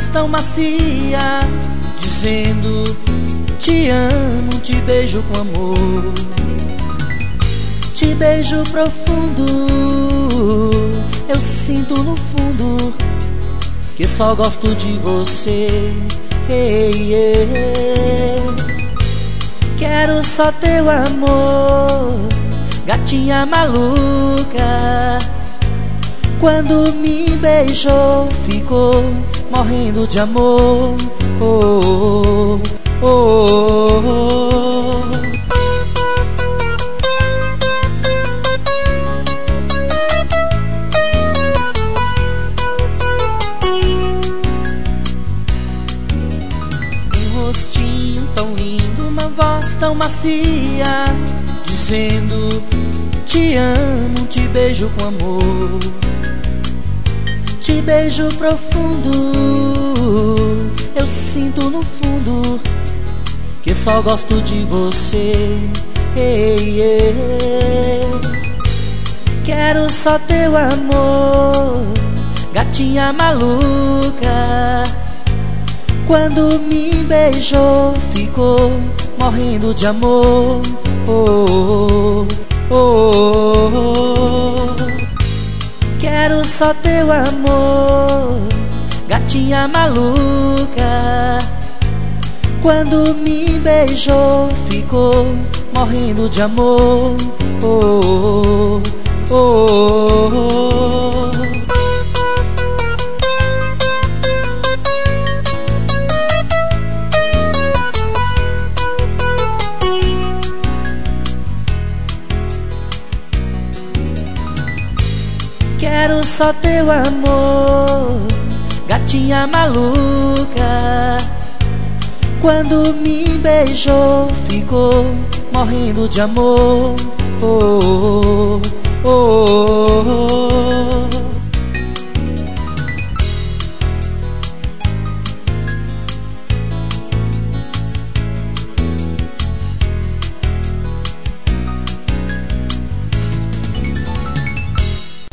voz tão macia, dizendo te amo, te beijo com amor. Te beijo profundo, eu sinto no fundo que só gosto de você. Quero só teu amor, gatinha maluca. Quando me beijou, ficou morrendo de amor. Oh, oh, oh, oh. Um rostinho tão lindo, uma voz tão macia, dizendo te amo, te beijo com amor. Te beijo profundo, eu sinto no fundo que só gosto de você. Quero só teu amor, gatinha maluca. Quando me beijou, ficou morrendo de amor. Oh, oh, oh, oh. Quero só teu amor, gatinha maluca. Quando me beijou, ficou morrendo de amor. Oh, oh, oh, oh. Quero só teu amor, gatinha maluca. Quando me beijou, ficou morrendo de amor. Oh, oh, oh, oh.